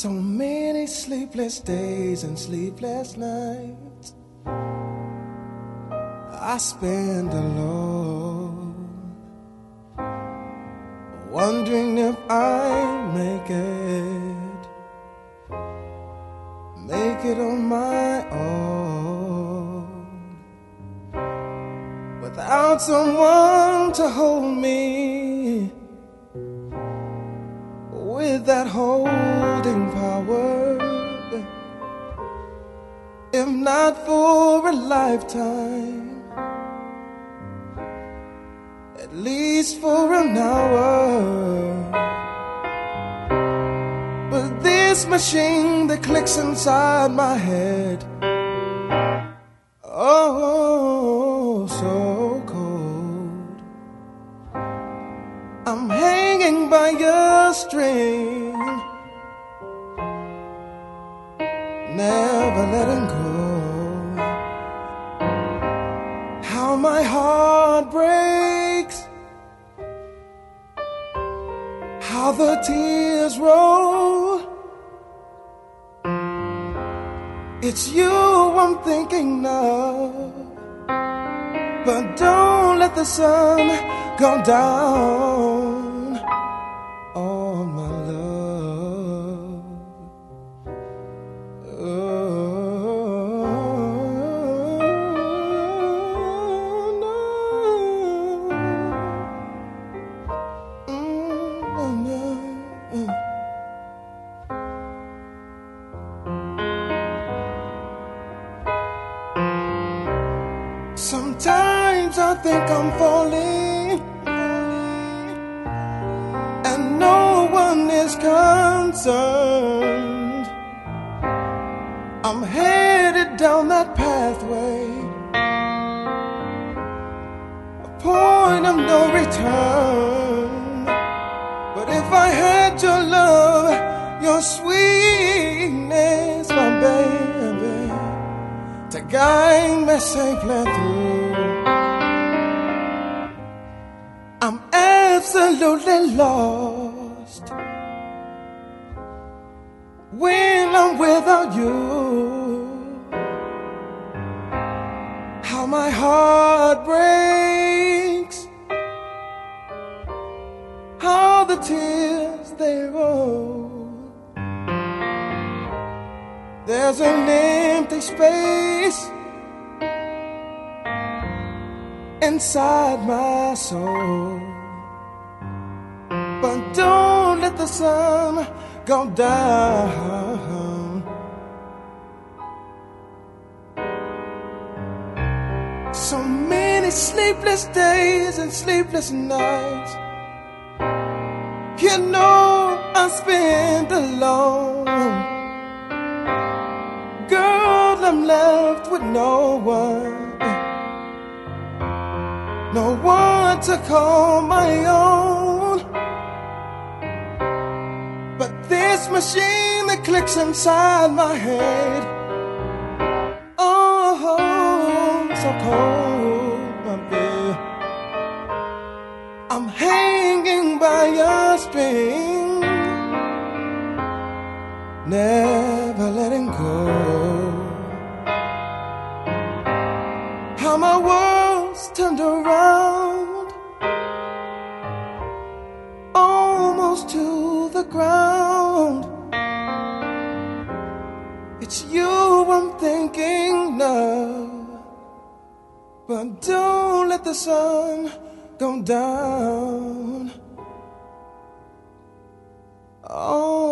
So many sleepless days and sleepless nights I spend alone, wondering if I make it on my own, without someone to hold me, with that holding power. If not for a lifetime, at least for an hour. But this machine that clicks inside my head, oh, so cold. I'm hanging by a string, never letting go. How my heart breaks, how the tears roll. It's you I'm thinking of, but don't let the sun go down on my love. Sometimes I think I'm falling, and no one is concerned. I'm headed down that pathway, a point of no return. But if I had your love, your sweetness, my baby, to guide me safely through, I'm absolutely lost when I'm without you. How my heart breaks, how the tears they roll. There's an empty space inside my soul, but don't let the sun go down. So many sleepless days and sleepless nights, you know, I spend alone. Girl, I'm left with no one to call my own. But this machine that clicks inside my head, oh, so cold, my babe. I'm hanging by a string, never letting go. How my world's turned around, almost to the ground. It's you I'm thinking of, but don't let the sun go down. Oh,